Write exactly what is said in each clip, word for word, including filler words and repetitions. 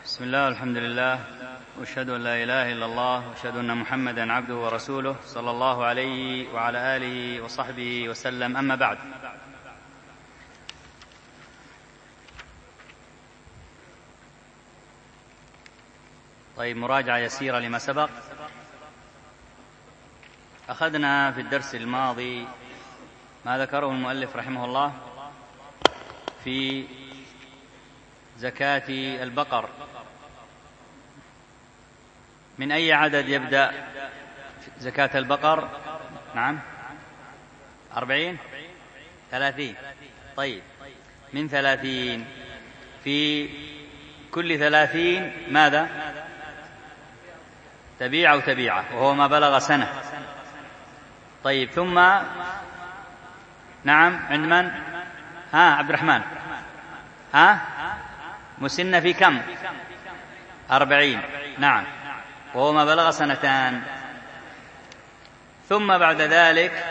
بسم الله والحمد لله وأشهد أن لا إله إلا الله وأشهد أن محمدا عبده ورسوله صلى الله عليه وعلى آله وصحبه وسلم. أما بعد، طيب، مراجعة يسيرة لما سبق. أخذنا في الدرس الماضي ما ذكره المؤلف رحمه الله في زكاة البقر. من أي عدد يبدأ زكاة البقر؟ نعم، أربعين، ثلاثين. طيب، من ثلاثين، في كل ثلاثين ماذا؟ تبيع أو تبيعة، وهو ما بلغ سنة. طيب، ثم نعم، عند من؟ ها عبد الرحمن، ها مسنة في كم؟ أربعين، نعم، وهو ما بلغ سنتان. ثم بعد ذلك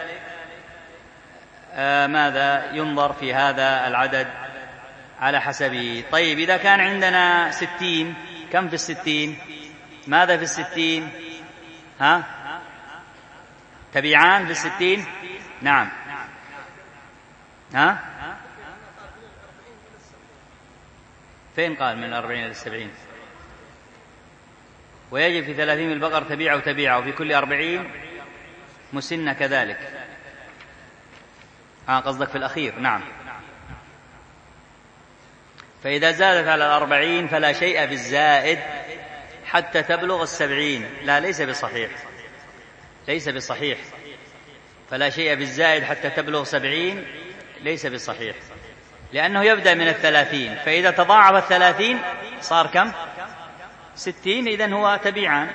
آه ماذا ينظر في هذا العدد على حسبه؟ طيب، إذا كان عندنا ستين، كم في الستين؟ ماذا في الستين؟ ها تبيعان في الستين؟ نعم، ها فين قال من الأربعين إلى السبعين؟ ويجب في ثلاثين البقر تبيع أو تبيعة، وفي كل أربعين مسنة كذلك. آه قصدك في الأخير، نعم. فإذا زادت على الأربعين فلا شيء في الزائد حتى تبلغ السبعين. لا، ليس بصحيح، ليس بصحيح. فلا شيء في الزائد حتى تبلغ سبعين ليس بصحيح، لأنه يبدأ من الثلاثين، فإذا تضاعف الثلاثين صار كم؟ ستين، إذن هو تبيعان.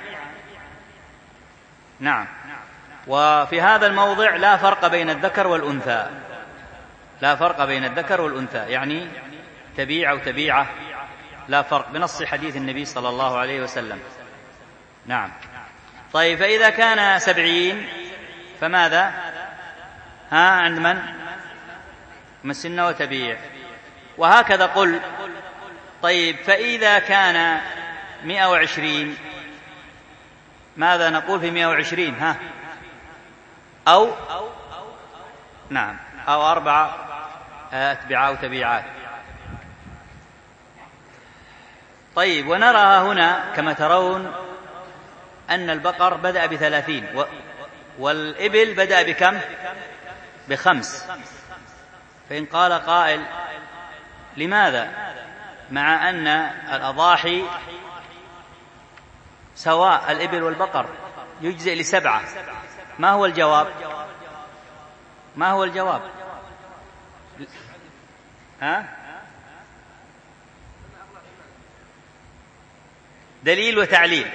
نعم. وفي هذا الموضع لا فرق بين الذكر والأنثى، لا فرق بين الذكر والأنثى، يعني تبيع أو تبيعة لا فرق، بنص حديث النبي صلى الله عليه وسلم. نعم. طيب، فإذا كان سبعين فماذا؟ ها عند من؟ مسنة وتبيع، وهكذا قل. طيب، فإذا كان مئة وعشرين ماذا نقول في مئة وعشرين؟ ها أو نعم أو أربعة أتباع أو تبيعات. طيب، ونرى هنا كما ترون أن البقر بدأ بثلاثين والإبل بدأ بكم؟ بخمس. فإن قال قائل لماذا مع أن الأضاحي سواء الإبل والبقر يجزئ لسبعة؟ ما هو الجواب؟ ما هو الجواب؟ ها؟ دليل وتعليل،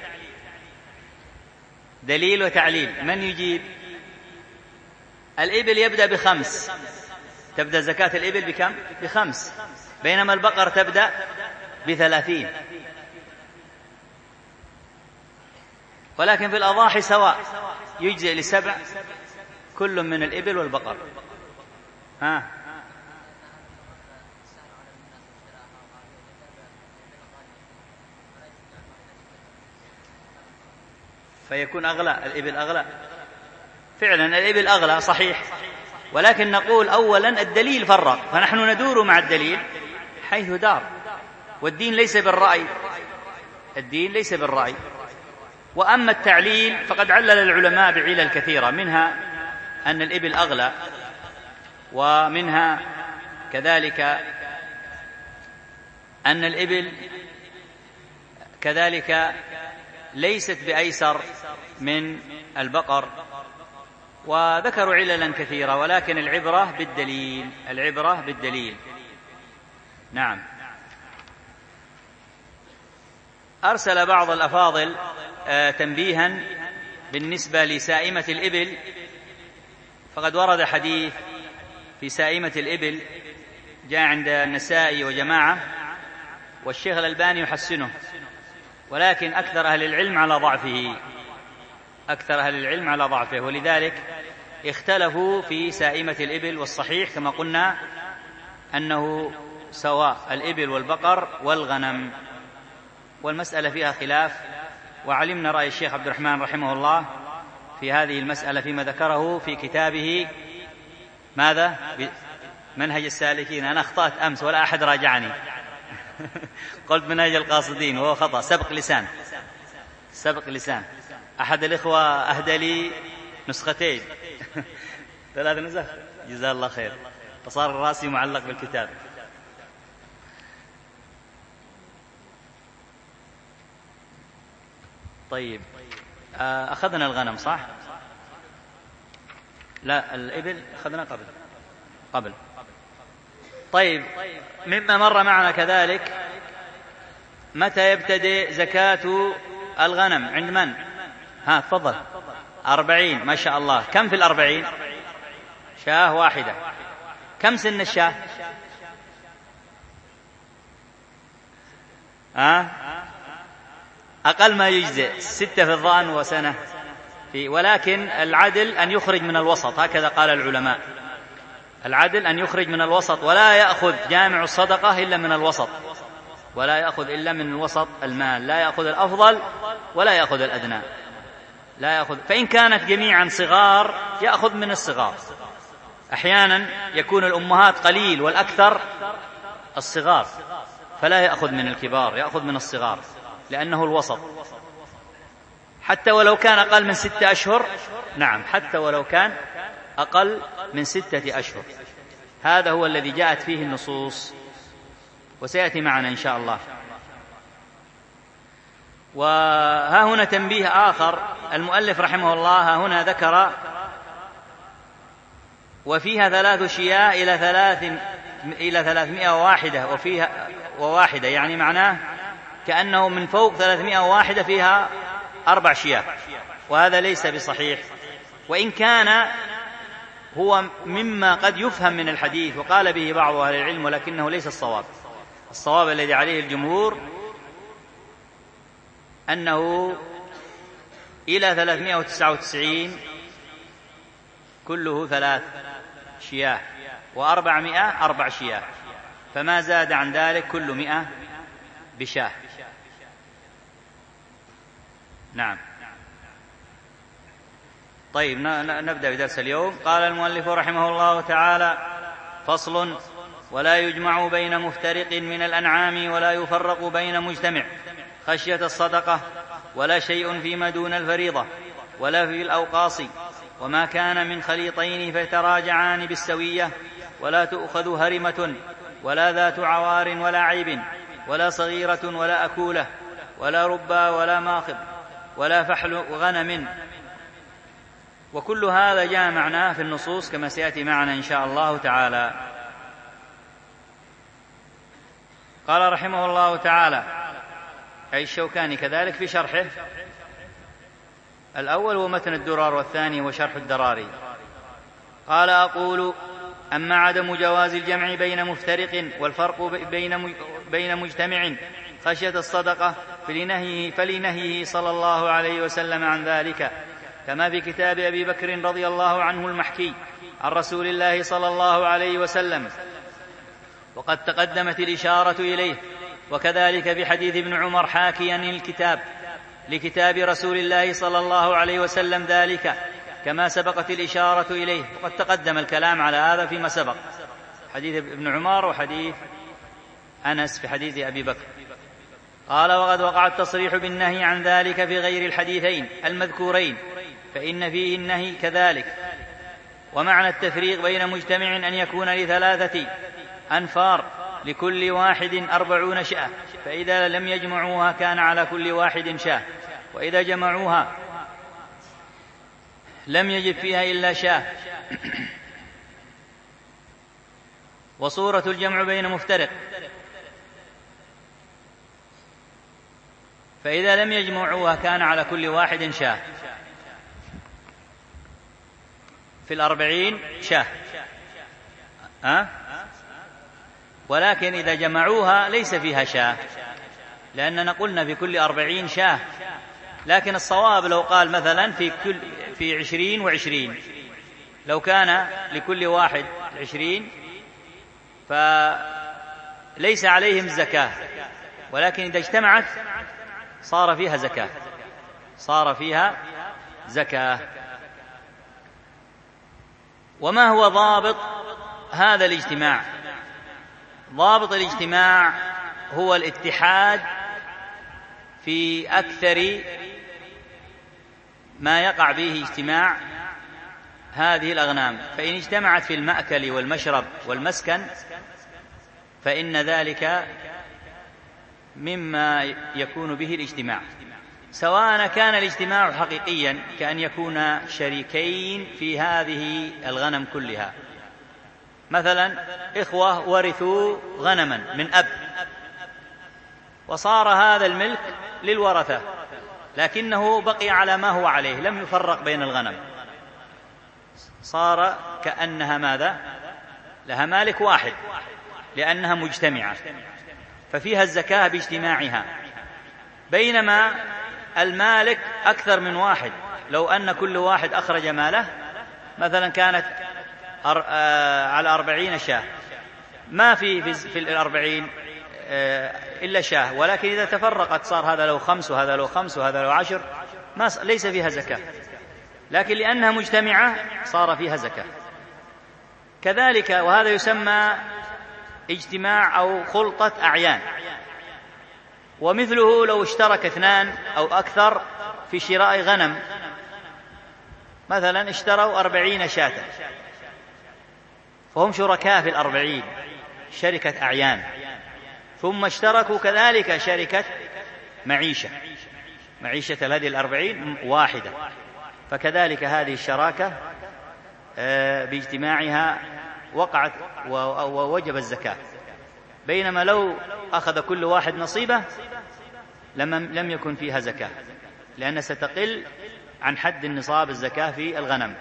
دليل وتعليل. من يجيب؟ الإبل يبدأ بخمس، تبدأ زكاة الإبل بكم؟ بخمس، بينما البقر تبدأ بثلاثين. ولكن في الأضاحي سواء، يجزئ لسبع كل من الإبل والبقر. ها فيكون أغلى، الإبل أغلى فعلا، الإبل أغلى صحيح، ولكن نقول أولا الدليل فرق، فنحن ندور مع الدليل حيث دار، والدين ليس بالرأي، الدين ليس بالرأي. وأما التعليل فقد علل العلماء بعلل كثيرة، منها أن الإبل أغلى، ومنها كذلك أن الإبل كذلك ليست بأيسر من البقر، وذكروا عللا كثيرة، ولكن العبرة بالدليل، العبرة بالدليل. نعم. أرسل بعض الأفاضل تنبيها بالنسبة لسائمة الإبل، فقد ورد حديث في سائمة الإبل جاء عند النسائي وجماعة، والشيخ الألباني يحسنه، ولكن أكثر أهل العلم على ضعفه، أكثر أهل العلم على ضعفه، ولذلك اختلفوا في سائمة الإبل. والصحيح كما قلنا أنه سواء الإبل والبقر والغنم. والمسألة فيها خلاف، وعلمنا رأي الشيخ عبد الرحمن رحمه الله في هذه المسألة فيما ذكره في كتابه ماذا؟ منهج السالكين. أنا أخطأت أمس ولا أحد راجعني قلت منهج القاصدين وهو خطأ، سبق لسان سبق لسان. أحد الإخوة أهدى لي نسختين ثلاث نسخ جزاه الله خير، فصار راسي معلق بالكتاب. طيب أخذنا الغنم صح؟ لا الإبل أخذنا قبل قبل طيب مما مر معنا كذلك متى يبتدئ زكاة الغنم عند من؟ ها تفضل. أربعين ما شاء الله. كم في الأربعين؟ شاة واحدة. كم سن الشاة؟ ها؟ أقل ما يجزئ ستة في الظأن وسنة في، ولكن العدل أن يخرج من الوسط، هكذا قال العلماء. العدل أن يخرج من الوسط، ولا يأخذ جامع الصدقة إلا من الوسط، ولا يأخذ إلا من الوسط المال، لا يأخذ الأفضل ولا يأخذ الأدنى، لا يأخذ. فإن كانت جميعا صغار يأخذ من الصغار. أحيانا يكون الأمهات قليل والأكثر الصغار، فلا يأخذ من الكبار، يأخذ من الصغار لأنه الوسط. حتى ولو كان أقل من ستة أشهر، نعم حتى ولو كان أقل من ستة أشهر، هذا هو الذي جاءت فيه النصوص، وسيأتي معنا إن شاء الله. وها هنا تنبيه آخر، المؤلف رحمه الله ها هنا ذكر وفيها ثلاث شياه إلى ثلاث إلى ثلاثمائة وواحدة، وفيها وواحدة يعني معناه كأنه من فوق ثلاثمائة وواحدة فيها أربع شياه، وهذا ليس بصحيح، وإن كان هو مما قد يفهم من الحديث وقال به بعض أهل العلم، ولكنه ليس الصواب. الصواب الذي عليه الجمهور أنه إلى ثلاثمائة وتسعة وتسعين كله ثلاث شياه، وأربعمائة أربع شياه، فما زاد عن ذلك كل مئة بشاه. نعم. طيب نبدأ بدرس اليوم. قال المؤلف رحمه الله تعالى: فصل: ولا يجمع بين مفترق من الأنعام ولا يفرق بين مجتمع خشية الصدقة، ولا شيء فيما دون الفريضة، ولا في الأوقاص، وما كان من خليطين فيتراجعان بالسوية، ولا تؤخذ هرمة، ولا ذات عوار ولا عيب، ولا صغيرة ولا أكولة، ولا ربا ولا ماخض، ولا فحل غنم. وكل هذا جاء معناه في النصوص كما سيأتي معنا إن شاء الله تعالى. قال رحمه الله تعالى، أي الشوكاني كذلك في شرحه الأول ومتن الدرار، والثاني وشرح الدراري. قال: أقول: أما عدم جواز الجمع بين مفترق والفرق بين بين مجتمع خشية الصدقة فلنهيه, فلنهيه صلى الله عليه وسلم عن ذلك، كما في كتاب أبي بكر رضي الله عنه المحكي عن رسول الله صلى الله عليه وسلم، وقد تقدمت الإشارة إليه، وكذلك في حديث ابن عمر حاكيا الكتاب لكتاب رسول الله صلى الله عليه وسلم ذلك، كما سبقت الإشارة إليه، وقد تقدم الكلام على هذا فيما سبق، حديث ابن عمر وحديث أنس في حديث أبي بكر. قال: وقد وقع التصريح بالنهي عن ذلك في غير الحديثين المذكورين، فإن فيه النهي كذلك. ومعنى التفريق بين مجتمع أن يكون لثلاثة أنفار لكل واحد أربعون شاة، فإذا لم يجمعوها كان على كل واحد شاة، وإذا جمعوها لم يجب فيها إلا شاة. وصورة الجمع بين مفترق: فإذا لم يجمعوها كان على كل واحد شاة، في الأربعين شاة، أه؟ ولكن إذا جمعوها ليس فيها شاة، لأننا قلنا في كل أربعين شاة، لكن الصواب لو قال مثلا في كل في عشرين وعشرين، لو كان لكل واحد عشرين فليس عليهم زكاة، ولكن إذا اجتمعت صار فيها زكاة صار فيها زكاة. وما هو ضابط هذا الاجتماع؟ ضابط الاجتماع هو الاتحاد في أكثر ما يقع به اجتماع هذه الأغنام، فإن اجتمعت في المأكل والمشرب والمسكن فإن ذلك مما يكون به الاجتماع، سواء كان الاجتماع حقيقيا كأن يكون شريكين في هذه الغنم كلها، مثلا إخوة ورثوا غنما من أب وصار هذا الملك للورثة لكنه بقي على ما هو عليه، لم يفرق بين الغنم، صار كأنها ماذا؟ لها مالك واحد لأنها مجتمعة، ففيها الزكاة باجتماعها. بينما المالك أكثر من واحد، لو أن كل واحد أخرج ماله، مثلا كانت على أربعين شاة، ما في في الأربعين إلا شاة، ولكن إذا تفرقت صار هذا له خمس وهذا له خمس وهذا له عشر، ما ليس فيها زكاة، لكن لأنها مجتمعة صار فيها زكاة. كذلك وهذا يسمى اجتماع أو خلطة أعيان. ومثله لو اشترك اثنان أو أكثر في شراء غنم، مثلا اشتروا أربعين شاة فهم شركاء في الأربعين، شركة أعيان، ثم اشتركوا كذلك شركة معيشة، معيشة هذه الأربعين واحدة، فكذلك هذه الشراكة باجتماعها وقعت ووجب الزكاة. بينما لو أخذ كل واحد نصيبه لم يكن فيها زكاة، لأن ستقل عن حد النصاب الزكاة في الغنم.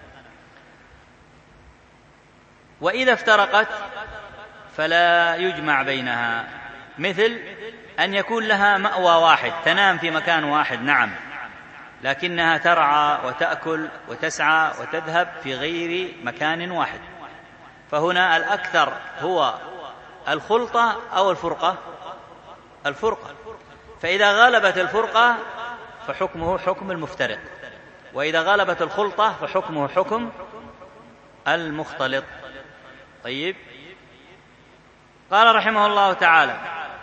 وإذا افترقت فلا يجمع بينها، مثل أن يكون لها مأوى واحد، تنام في مكان واحد نعم، لكنها ترعى وتأكل وتسعى وتذهب في غير مكان واحد، فهنا الأكثر هو الخلطة أو الفرقة؟ الفرقة. فإذا غلبت الفرقة فحكمه حكم المفترق، وإذا غلبت الخلطة فحكمه حكم المختلط. طيب، قال رحمه الله تعالى: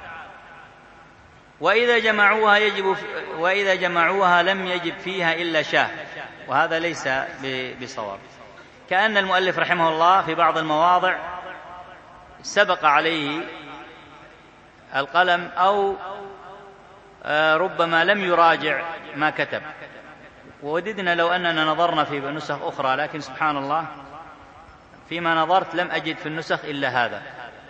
وإذا جمعوها يجب وإذا جمعوها لم يجب فيها إلا شاة، وهذا ليس بصواب، كأن المؤلف رحمه الله في بعض المواضع سبق عليه القلم أو ربما لم يراجع ما كتب، ووددنا لو أننا نظرنا في نسخ أخرى، لكن سبحان الله فيما نظرت لم أجد في النسخ إلا هذا.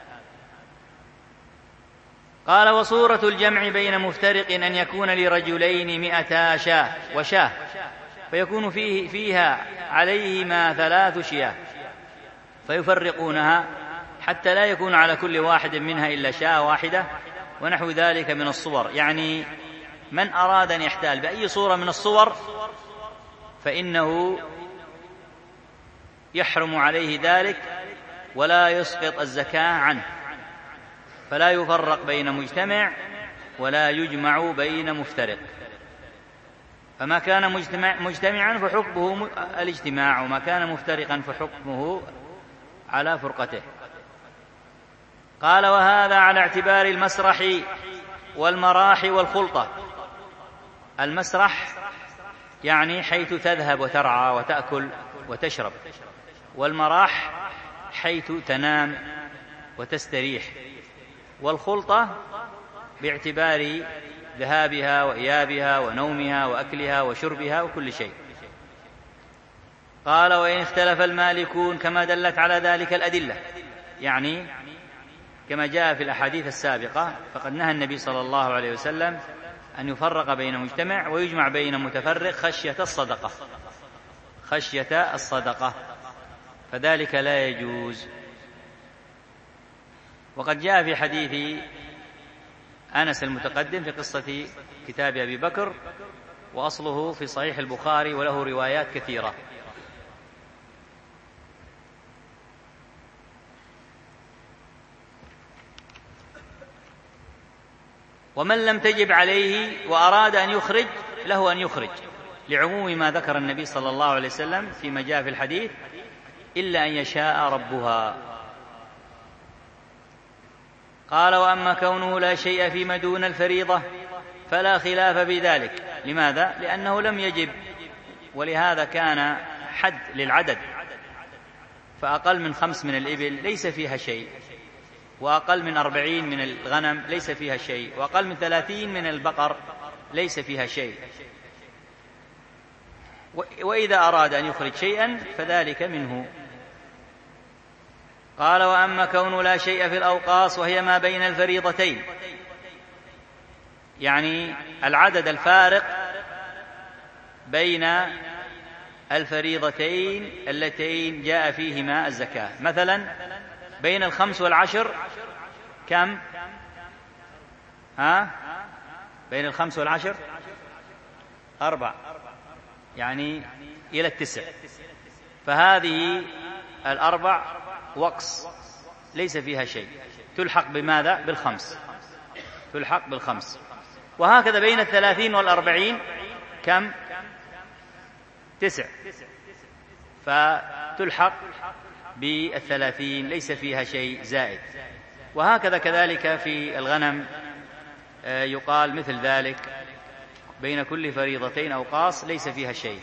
قال: وصورة الجمع بين مفترق أن يكون لرجلين مئتا شاة وشاة، فيكون فيه فيها عليهما ثلاث شياه، فيفرقونها حتى لا يكون على كل واحد منها إلا شاة واحدة، ونحو ذلك من الصور. يعني من أراد أن يحتال بأي صورة من الصور فإنه يحرم عليه ذلك ولا يسقط الزكاة عنه، فلا يفرق بين مجتمع ولا يجمع بين مفترق، فما كان مجتمع مجتمعا فحكمه الاجتماع، وما كان مفترقا فحكمه على فرقته. قال: وهذا على اعتبار المسرح والمراح والخلطة. المسرح يعني حيث تذهب وترعى وتأكل وتشرب، والمراح حيث تنام وتستريح، والخلطة باعتبار ذهابها وإيابها ونومها وأكلها وشربها وكل شيء. قال: وإن اختلف المالكون كما دلت على ذلك الأدلة، يعني كما جاء في الأحاديث السابقة، فقد نهى النبي صلى الله عليه وسلم أن يفرق بين مجتمع ويجمع بين متفرق خشية الصدقة خشية الصدقة فذلك لا يجوز. وقد جاء في حديث أنس المتقدم في قصة كتاب أبي بكر، وأصله في صحيح البخاري وله روايات كثيرة. ومن لم تجب عليه وأراد أن يخرج له أن يخرج، لعموم ما ذكر النبي صلى الله عليه وسلم فيما جاء في الحديث: إلا أن يشاء ربها. قال: وأما كونه لا شيء فيما دون الفريضة فلا خلاف في ذلك. لماذا؟ لأنه لم يجب، ولهذا كان حد للعدد، فأقل من خمس من الإبل ليس فيها شيء، وأقل من أربعين من الغنم ليس فيها شيء، وأقل من ثلاثين من البقر ليس فيها شيء. وإذا أراد أن يخرج شيئا فذلك منه. قال: وأما كون لا شيء في الأوقاص وهي ما بين الفريضتين، يعني العدد الفارق بين الفريضتين اللتين جاء فيهما الزكاة. مثلا بين الخمس والعشر كم؟ ها؟ بين الخمس والعشر أربع، يعني إلى التسع. فهذه الأربع وقص ليس فيها شيء، تلحق بماذا؟ بالخمس، تلحق بالخمس. وهكذا بين الثلاثين والأربعين كم؟ تسع، فتلحق بالثلاثين، ليس فيها شيء زائد. وهكذا كذلك في الغنم يقال مثل ذلك: بين كل فريضتين أوقاص ليس فيها شيء.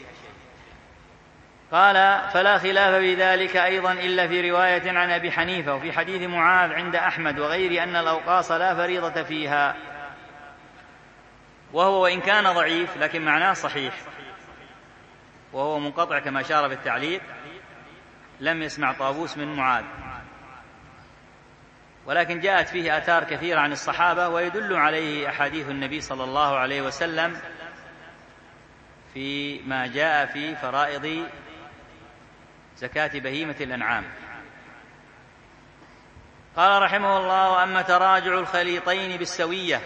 قال: فلا خلاف في ذلك أيضا إلا في رواية عن أبي حنيفة وفي حديث معاذ عند أحمد وغير أن الأوقاص لا فريضة فيها. وهو وإن كان ضعيف لكن معناه صحيح، وهو منقطع كما أشار بالتعليق: لم يسمع طاووس من معاذ، ولكن جاءت فيه آثار كثيرة عن الصحابة، ويدل عليه أحاديث النبي صلى الله عليه وسلم فيما جاء في فرائض زكاة بهيمة الأنعام. قال رحمه الله: وأما تراجع الخليطين بالسوية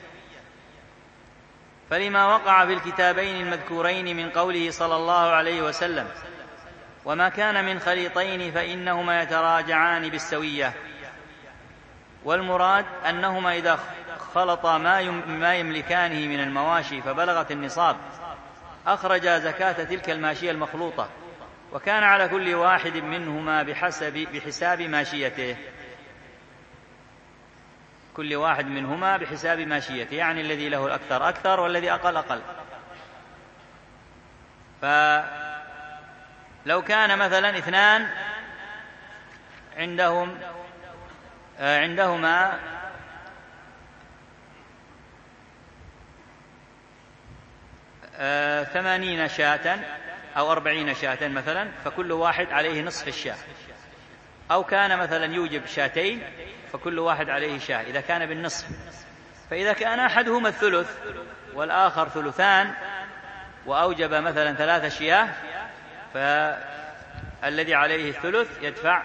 فلما وقع في الكتابين المذكورين من قوله صلى الله عليه وسلم: وما كان من خليطين فإنهما يتراجعان بالسوية. والمراد أنهما إذا خلطا ما يملكانه من المواشي فبلغت النصاب أخرجا زكاة تلك الماشية المخلوطة، وكان على كل واحد منهما بحسب بحساب ماشيته، كل واحد منهما بحساب ماشيته، يعني الذي له الأكثر أكثر والذي أقل أقل. فلو كان مثلا اثنان عندهم عندهما ثمانين شاة أو أربعين شاة مثلا، فكل واحد عليه نصف الشاة. أو كان مثلا يوجب شاتين فكل واحد عليه شاة إذا كان بالنصف. فإذا كان أحدهما الثلث والآخر ثلثان وأوجب مثلا ثلاث شياه، فالذي عليه الثلث يدفع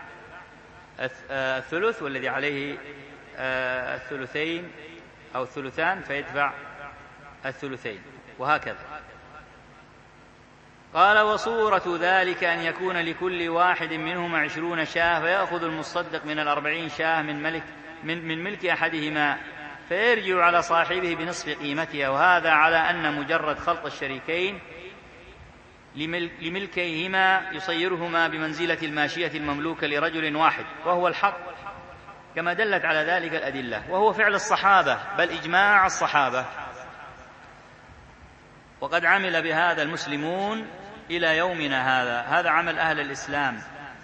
الثلث، والذي عليه الثلثين أو الثلثان فيدفع الثلثين، وهكذا. قال: وصورة ذلك أن يكون لكل واحد منهما عشرون شاة، فيأخذ المصدق من الأربعين شاة من ملك, من, من ملك أحدهما فيرجع على صاحبه بنصف قيمتها. وهذا على أن مجرد خلط الشريكين لملكيهما يصيرهما بمنزلة الماشية المملوكة لرجل واحد، وهو الحق كما دلت على ذلك الأدلة، وهو فعل الصحابة بل إجماع الصحابة، وقد عمل بهذا المسلمون إلى يومنا هذا. هذا عمل أهل الإسلام.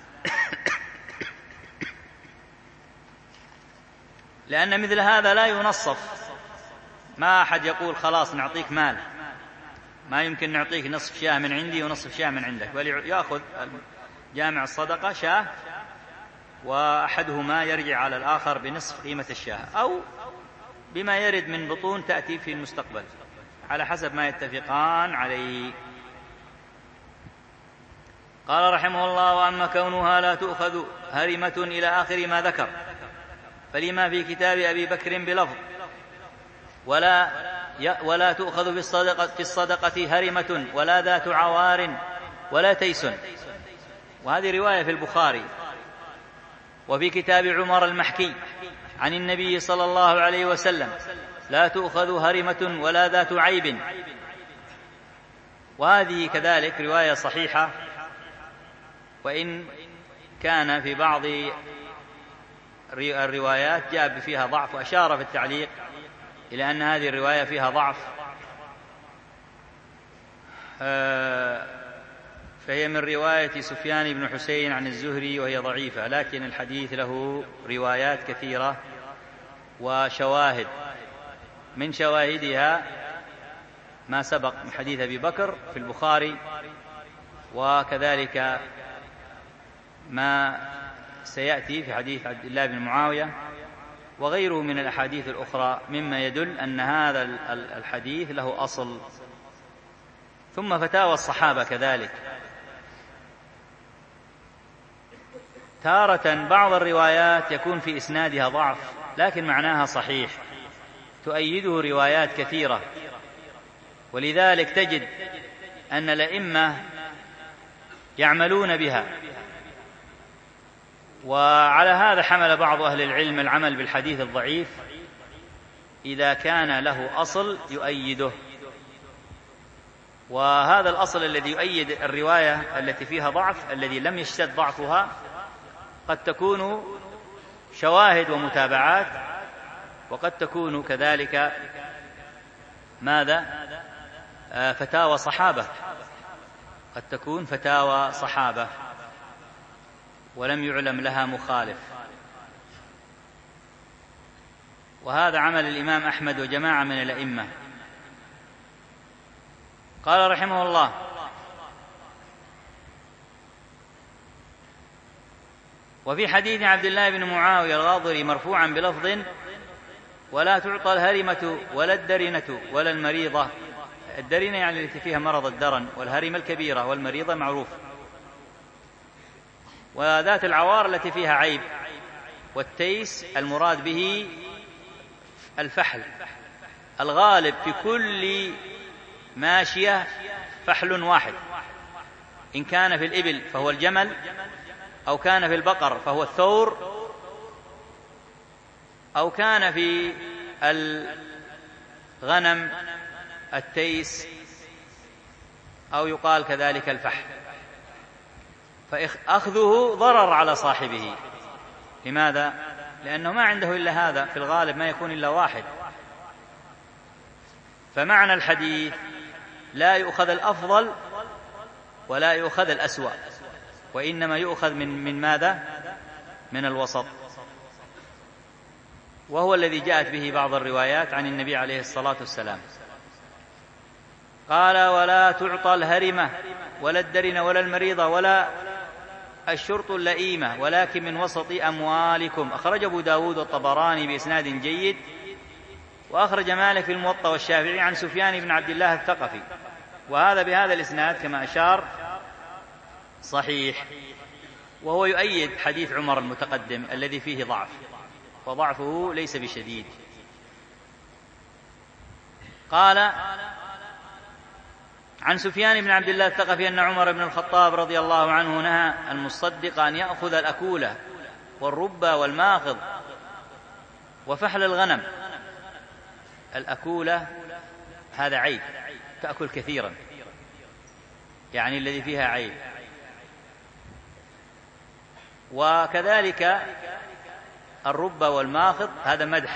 لأن مثل هذا لا ينصف، ما أحد يقول خلاص نعطيك مال، ما يمكن نعطيك نصف شاة من عندي ونصف شاة من عندك، بل يأخذ جامع الصدقة شاة وأحدهما يرجع على الآخر بنصف قيمة الشاة، أو بما يرد من بطون تأتي في المستقبل على حسب ما يتفقان عليه. قال رحمه الله: وأما كونها لا تؤخذ هرمة إلى آخر ما ذكر، فلما في كتاب أبي بكر بلفظ: ولا ولا تؤخذ في الصدقة, في الصدقة هرمة ولا ذات عوار ولا تيس. وهذه رواية في البخاري. وفي كتاب عمر المحكي عن النبي صلى الله عليه وسلم: لا تؤخذ هرمة ولا ذات عيب. وهذه كذلك رواية صحيحة، وإن كان في بعض الروايات جاء فيها ضعف، وأشار في التعليق إلى أن هذه الرواية فيها ضعف، فهي من رواية سفيان بن حسين عن الزهري وهي ضعيفة، لكن الحديث له روايات كثيرة وشواهد، من شواهدها ما سبق من حديث أبي بكر في البخاري، وكذلك ما سيأتي في حديث عبد الله بن معاوية وغيره من الأحاديث الأخرى، مما يدل أن هذا الحديث له أصل. ثم فتاوى الصحابة كذلك، تارة بعض الروايات يكون في إسنادها ضعف لكن معناها صحيح، تؤيده روايات كثيرة، ولذلك تجد أن الأئمة يعملون بها. وعلى هذا حمل بعض أهل العلم العمل بالحديث الضعيف إذا كان له أصل يؤيده، وهذا الأصل الذي يؤيد الرواية التي فيها ضعف الذي لم يشتد ضعفها قد تكون شواهد ومتابعات، وقد تكون كذلك ماذا؟ فتاوى صحابة، قد تكون فتاوى صحابة ولم يعلم لها مخالف. وهذا عمل الإمام أحمد وجماعة من الأئمة. قال رحمه الله: وفي حديث عبد الله بن معاوية الغاضري مرفوعا بلفظ: ولا تعطى الهرمة ولا الدرنة ولا المريضة. الدرنة يعني التي فيها مرض الدرن، والهرمة الكبيرة، والمريضة معروف، وذات العوار التي فيها عيب، والتيس المراد به الفحل. الغالب في كل ماشية فحل واحد، إن كان في الإبل فهو الجمل، أو كان في البقر فهو الثور، أو كان في الغنم التيس، أو يقال كذلك الفحل. فأخذه ضرر على صاحبه. لماذا؟ لأنه ما عنده إلا هذا، في الغالب ما يكون إلا واحد. فمعنى الحديث: لا يؤخذ الأفضل ولا يؤخذ الأسوأ، وإنما يؤخذ من من ماذا؟ من الوسط، وهو الذي جاءت به بعض الروايات عن النبي عليه الصلاة والسلام. قال: ولا تعطى الهرمة ولا الدرن ولا المريضة ولا الشرط اللئيمة، ولكن من وسط أموالكم. أخرج أبو داود والطبراني بإسناد جيد، وأخرج مالك في الموطأ والشافعي عن سفيان بن عبد الله الثقفي، وهذا بهذا الإسناد كما أشار صحيح، وهو يؤيد حديث عمر المتقدم الذي فيه ضعف، وضعفه ليس بشديد. قال عن سفيان بن عبد الله الثقفي أن عمر بن الخطاب رضي الله عنه نهى المصدق أن يأخذ الأكولة والرب والماخض وفحل الغنم. الأكولة هذا عيب، تأكل كثيرا، يعني الذي فيها عيب. وكذلك الرب والماخض هذا مدح،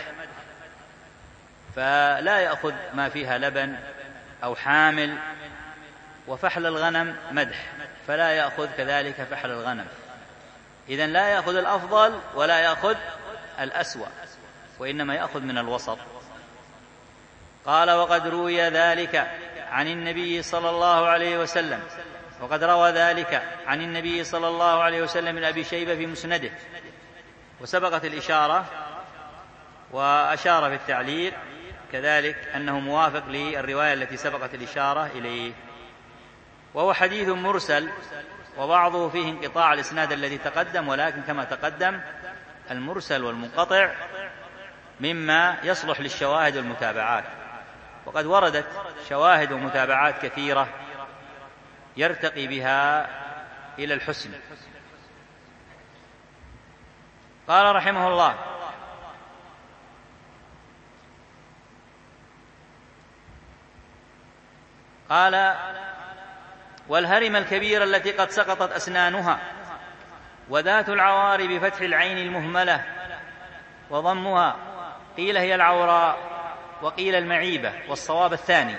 فلا يأخذ ما فيها لبن أو حامل. وفحل الغنم مدح، فلا يأخذ كذلك فحل الغنم. إذن لا يأخذ الأفضل ولا يأخذ الأسوأ، وإنما يأخذ من الوسط. قال: وقد روي ذلك عن النبي صلى الله عليه وسلم، وقد روى ذلك عن النبي صلى الله عليه وسلم من أبي شيبة في مسنده. وسبقت الإشارة، وأشار في التعليق كذلك أنه موافق للرواية التي سبقت الإشارة إليه، وهو حديث مرسل، وبعضه فيه انقطاع الإسناد الذي تقدم، ولكن كما تقدم المرسل والمنقطع مما يصلح للشواهد والمتابعات، وقد وردت شواهد ومتابعات كثيرة يرتقي بها إلى الحسن. قال رحمه الله: قال: والهرم الكبيرة التي قد سقطت أسنانها، وذات العوار بفتح العين المهملة وضمها، قيل هي العوراء وقيل المعيبة، والصواب الثاني.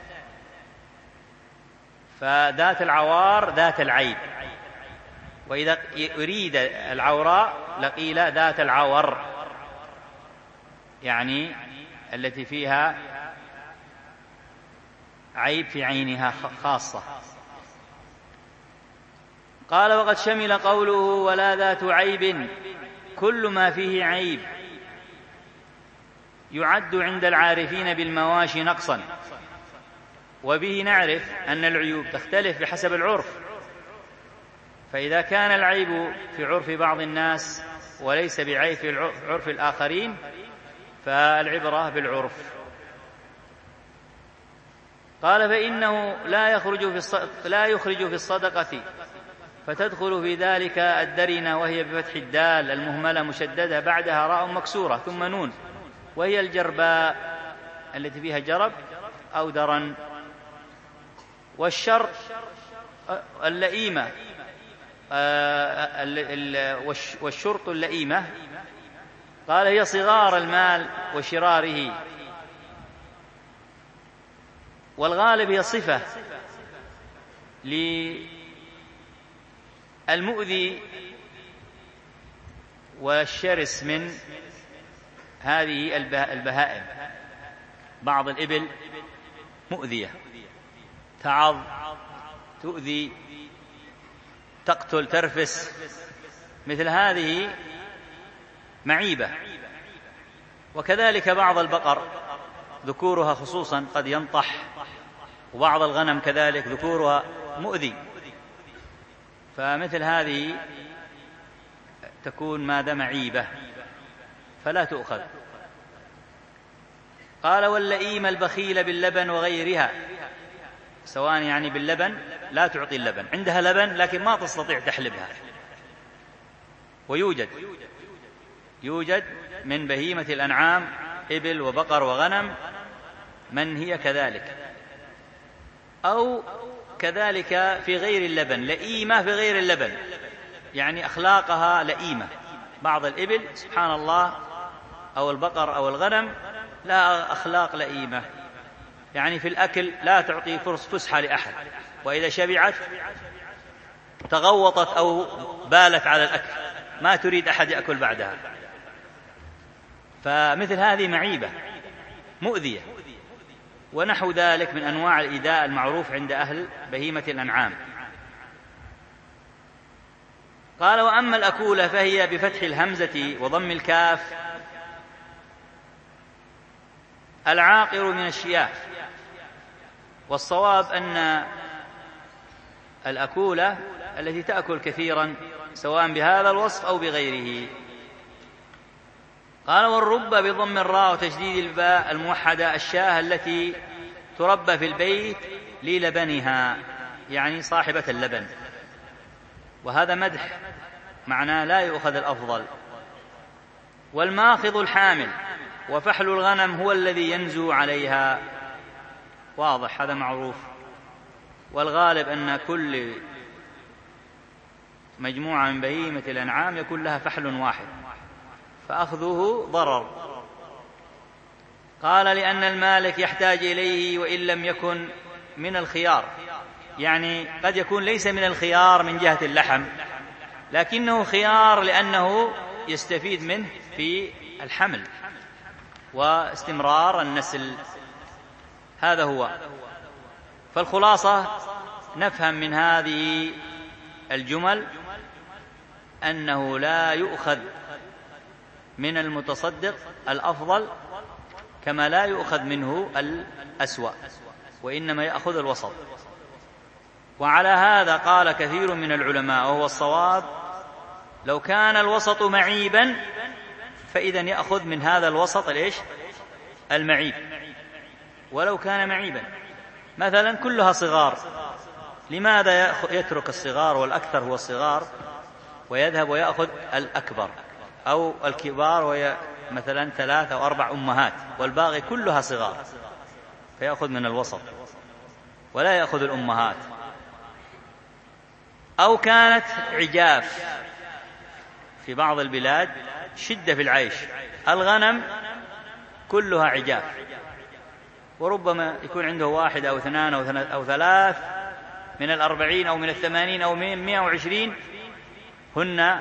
فذات العوار ذات العيب، وإذا أريد العوراء لقيل ذات العور، يعني التي فيها عيب في عينها خاصة. قال: وقد شمل قوله ولا ذات عيب كل ما فيه عيب، يعد عند العارفين بالمواشي نقصا، وبه نعرف أن العيوب تختلف بحسب العرف، فإذا كان العيب في عرف بعض الناس وليس بعيب في عرف الآخرين فالعبرة بالعرف. قال: فإنه لا يخرج في لا يخرج في الصدقة، فتدخل في ذلك الدرنة، وهي بفتح الدال المهملة مشددة بعدها راء مكسورة ثم نون، وهي الجرباء التي فيها جرب أو درن. والشر اللئيمة والشرط اللئيمة، قال: هي صغار المال وشراره، والغالب هي صفة للمؤذي والشرس من هذه البهائم. بعض الإبل مؤذية، تعض، تؤذي، تقتل، ترفس، مثل هذه معيبة. وكذلك بعض البقر ذكورها خصوصا قد ينطح، وبعض الغنم كذلك ذكورها مؤذي، فمثل هذه تكون ماذا؟ معيبة، فلا تؤخذ. قال: واللئيم البخيل باللبن وغيرها، سواء يعني باللبن لا تعطي اللبن، عندها لبن لكن ما تستطيع تحلبها. ويوجد يوجد من بهيمة الأنعام إبل وبقر وغنم من هي كذلك، أو كذلك في غير اللبن، لئيمة في غير اللبن، يعني أخلاقها لئيمة. بعض الإبل سبحان الله أو البقر أو الغنم لا أخلاق لئيمة، يعني في الأكل لا تعطي فرص فسحة لأحد، وإذا شبعت تغوطت أو بالت على الأكل، ما تريد أحد يأكل بعدها. فمثل هذه معيبة مؤذية، ونحو ذلك من أنواع الإيذاء المعروف عند أهل بهيمة الأنعام. قال: وأما الأكولة فهي بفتح الهمزة وضم الكاف، العاقر من الشياه. والصواب أن الأكولة التي تأكل كثيرا سواء بهذا الوصف أو بغيره. قال: والرب بضم الراء وتشديد الباء الموحدة، الشاه التي تربى في البيت للبنها، يعني صاحبة اللبن، وهذا مدح، معناه لا يؤخذ الأفضل. والماخض الحامل، وفحل الغنم هو الذي ينزو عليها، واضح هذا معروف. والغالب أن كل مجموعة من بهيمة الأنعام يكون لها فحل واحد، فأخذه ضرر. قال: لأن المالك يحتاج إليه وإن لم يكن من الخيار، يعني قد يكون ليس من الخيار من جهة اللحم، لكنه خيار لأنه يستفيد منه في الحمل واستمرار النسل، هذا هو. فالخلاصة نفهم من هذه الجمل أنه لا يؤخذ من المتصدق الأفضل كما لا يؤخذ منه الأسوأ، وإنما يأخذ الوسط. وعلى هذا قال كثير من العلماء، وهو الصواب: لو كان الوسط معيبا فإذا يأخذ من هذا الوسط الإيش؟ المعيب. ولو كان معيبا مثلا كلها صغار، لماذا يترك الصغار والأكثر هو الصغار ويذهب ويأخذ الأكبر، أو الكبار وهي مثلا ثلاثة أو أربع أمهات والباقي كلها صغار، فيأخذ من الوسط. ولا يأخذ الأمهات، أو كانت عجاف. في بعض البلاد شدة في العيش، الغنم كلها عجاف، وربما يكون عنده واحد أو اثنان أو ثلاث من الأربعين أو من الثمانين أو من مئة وعشرين هن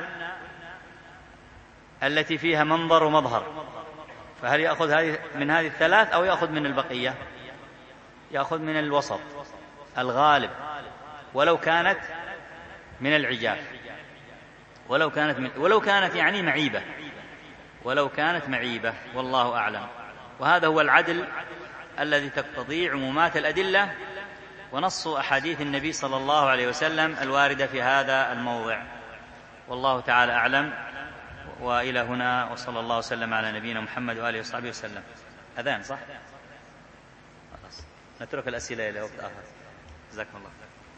التي فيها منظر ومظهر. فهل يأخذ هذه من هذه الثلاث أو يأخذ من البقية؟ يأخذ من الوسط الغالب، ولو كانت من العجاف، ولو كانت من ولو كانت يعني معيبة، ولو كانت معيبة، والله أعلم. وهذا هو العدل الذي تقتضي عمومات الأدلة ونص أحاديث النبي صلى الله عليه وسلم الواردة في هذا الموضع، والله تعالى أعلم. وإلى هنا، وصلى الله وسلم على نبينا محمد وآله وصحبه وسلم. أذان صح؟ خلاص نترك الأسئلة إلى وقت آخر. جزاكم الله خير.